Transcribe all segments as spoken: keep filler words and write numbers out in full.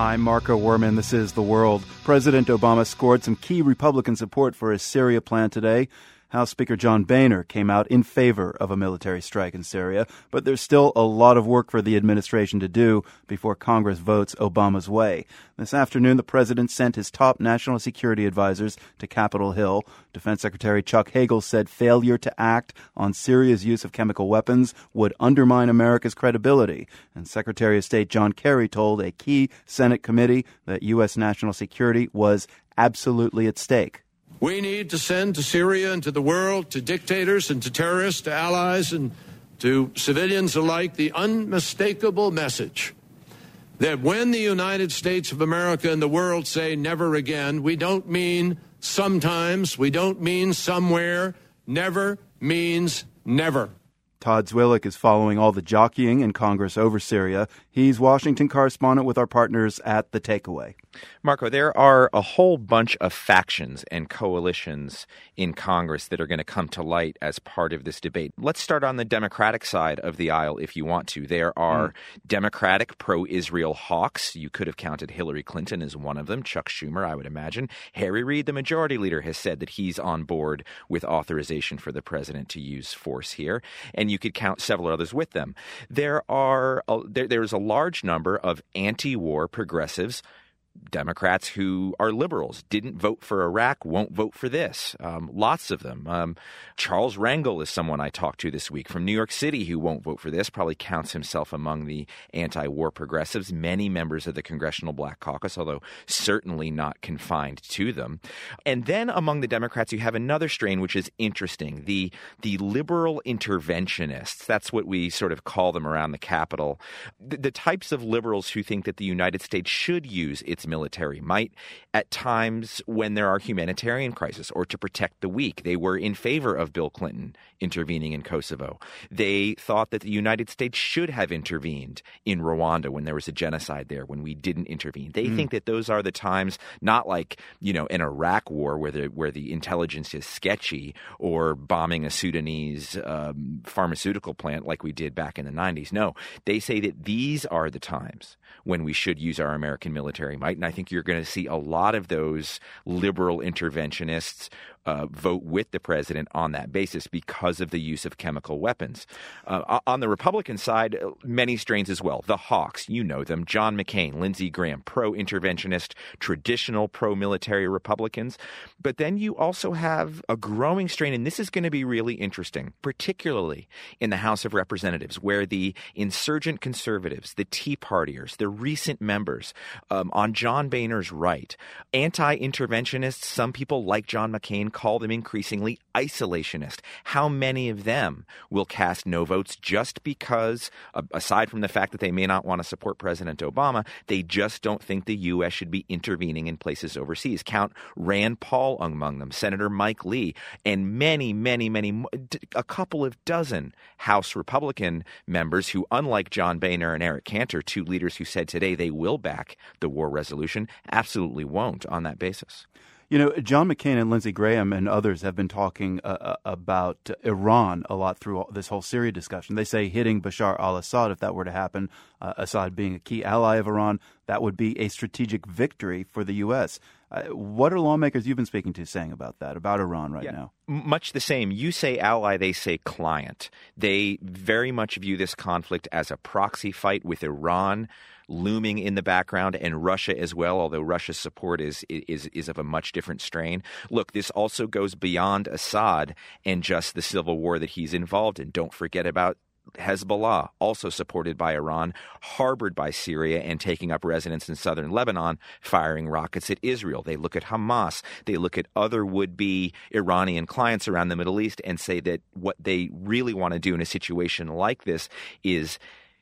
I'm Marco Werman. This is The World. President Obama scored some key Republican support for his Syria plan today. House Speaker John Boehner came out in favor of a military strike in Syria, but there's still a lot of work for the administration to do before Congress votes Obama's way. This afternoon, the president sent his top national security advisors to Capitol Hill. Defense Secretary Chuck Hagel said failure to act on Syria's use of chemical weapons would undermine America's credibility. And Secretary of State John Kerry told a key Senate committee that U S national security was absolutely at stake. We need to send to Syria and to the world, to dictators and to terrorists, to allies and to civilians alike, the unmistakable message that when the United States of America and the world say never again, we don't mean sometimes, we don't mean somewhere. Never means never. Todd Zwillich is following all the jockeying in Congress over Syria. He's Washington correspondent with our partners at The Takeaway. Marco, there are a whole bunch of factions and coalitions in Congress that are going to come to light as part of this debate. Let's start on the Democratic side of the aisle if you want to. There are mm. Democratic pro-Israel hawks. You could have counted Hillary Clinton as one of them. Chuck Schumer, I would imagine. Harry Reid, the majority leader, has said that he's on board with authorization for the president to use force here. And you could count several others with them. There are a, there, there is a large number of anti-war progressives, Democrats who are liberals, didn't vote for Iraq, won't vote for this. Um, lots of them. Um, Charles Rangel is someone I talked to this week from New York City who won't vote for this, probably counts himself among the anti-war progressives. Many members of the Congressional Black Caucus, although certainly not confined to them. And then among the Democrats, you have another strain which is interesting, the, the liberal interventionists. That's what we sort of call them around the Capitol. The, the types of liberals who think that the United States should use its military might at times when there are humanitarian crises or to protect the weak. They were in favor of Bill Clinton intervening in Kosovo. They thought that the United States should have intervened in Rwanda when there was a genocide there, when we didn't intervene. They mm. think that those are the times, not like, you know, an Iraq war where the, where the intelligence is sketchy or bombing a Sudanese um, pharmaceutical plant like we did back in the nineties. No, they say that these are the times when we should use our American military might. And I think you're going to see a lot of those liberal interventionists uh, vote with the president on that basis because of the use of chemical weapons. Uh, on the Republican side, many strains as well. The hawks, you know them, John McCain, Lindsey Graham, pro-interventionist, traditional pro-military Republicans. But then you also have a growing strain, and this is going to be really interesting, particularly in the House of Representatives, where the insurgent conservatives, the Tea Partiers, the recent members um, on John Boehner's right, anti-interventionists, some people like John McCain call them increasingly isolationist. How many of them will cast no votes just because, uh, aside from the fact that they may not want to support President Obama, they just don't think the U S should be intervening in places overseas? Count Rand Paul among them, Senator Mike Lee, and many, many, many, a couple of dozen House Republican members who, unlike John Boehner and Eric Cantor, two leaders who said today they will back the war resolution, absolutely won't on that basis. You know, John McCain and Lindsey Graham and others have been talking uh, about Iran a lot through all, this whole Syria discussion. They say hitting Bashar al-Assad, if that were to happen, uh, Assad being a key ally of Iran, that would be a strategic victory for the U S. Uh, what are lawmakers you've been speaking to saying about that, about Iran right yeah. now? Much the same. You say ally, they say client. They very much view this conflict as a proxy fight with Iran looming in the background, and Russia as well, although Russia's support is is is of a much different strain. Look, this also goes beyond Assad and just the civil war that he's involved in. Don't forget about Hezbollah, also supported by Iran, harbored by Syria and taking up residence in southern Lebanon, firing rockets at Israel. They look at Hamas. They look at other would-be Iranian clients around the Middle East and say that what they really want to do in a situation like this is,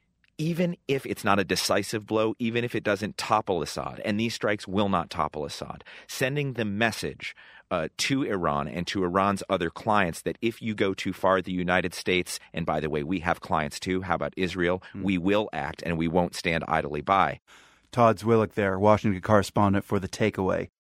even if it's not a decisive blow, even if it doesn't topple Assad, and these strikes will not topple Assad, sending the message uh, to Iran and to Iran's other clients that if you go too far, the United States, and by the way, we have clients too, how about Israel, mm. we will act and we won't stand idly by. Todd Zwillich there, Washington correspondent for The Takeaway.